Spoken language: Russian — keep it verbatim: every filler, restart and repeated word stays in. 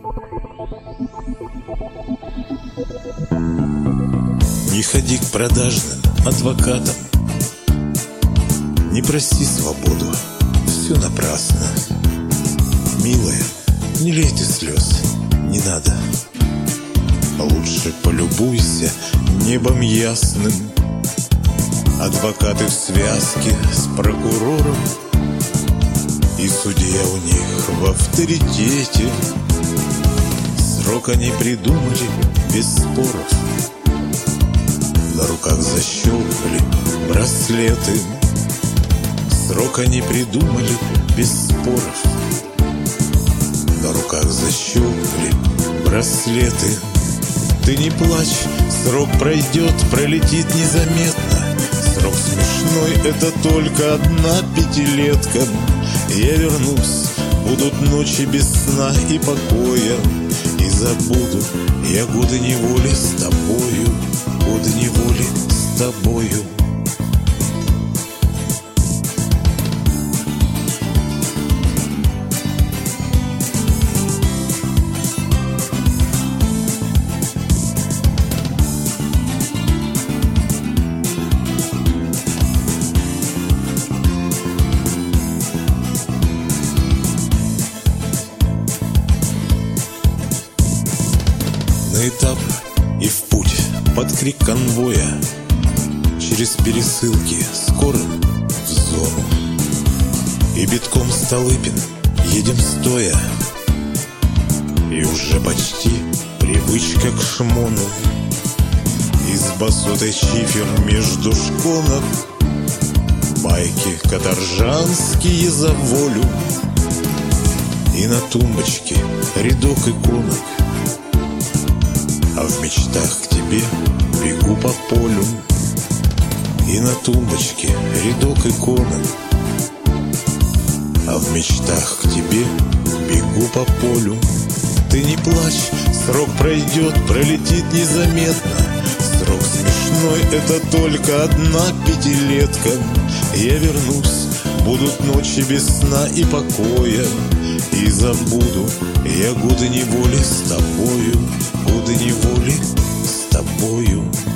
Не ходи к продажным адвокатам, не проси свободу, все напрасно. Милая, не лей ты слез, не надо. Лучше полюбуйся небом ясным. Адвокаты в связке с прокурором, и судья у них в авторитете. Срок они придумали без споров, на руках защелкали браслеты. Срок они придумали без споров, на руках защелкали браслеты. Ты не плачь, срок пройдет, пролетит незаметно. Срок смешной, это только одна пятилетка. Я вернусь, будут ночи без сна и покоя, и забуду я годы неволи с тобою, годы неволи с тобою. На этап и в путь под крик конвоя, через пересылки скоро в зону. И битком Столыпин едем стоя, и уже почти привычка к шмону. Изба сотый чифер между шконок, байки каторжанские за волю. И на тумбочке рядок иконок, а в мечтах к тебе бегу по полю. И на тумбочке рядок иконок, а в мечтах к тебе бегу по полю. Ты не плачь, срок пройдет, пролетит незаметно. Срок смешной, это только одна пятилетка. Я вернусь, будут ночи без сна и покоя, и забуду я годы неволи с тобою, годы неволи с тобою.